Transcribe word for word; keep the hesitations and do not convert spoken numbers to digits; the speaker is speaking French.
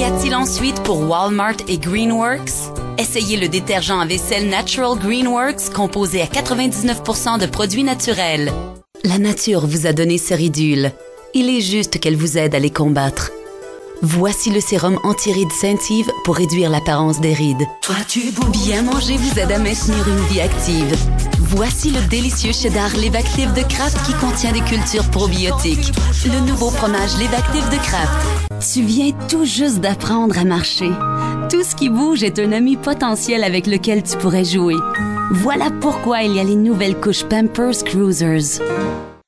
Qu'y a-t-il ensuite pour Walmart et Greenworks? Essayez le détergent à vaisselle Natural Greenworks composé à quatre-vingt-dix-neuf pour cent de produits naturels. La nature vous a donné ce ridule. Il est juste qu'elle vous aide à les combattre. Voici le sérum anti-rides Saint-Yves pour réduire l'apparence des rides. Toi, tu es beau. Bien manger vous aide à maintenir une vie active. Voici le délicieux cheddar Levactive de Kraft qui contient des cultures probiotiques. Le nouveau fromage Levactive de Kraft. Tu viens tout juste d'apprendre à marcher. Tout ce qui bouge est un ami potentiel avec lequel tu pourrais jouer. Voilà pourquoi il y a les nouvelles couches Pampers Cruisers.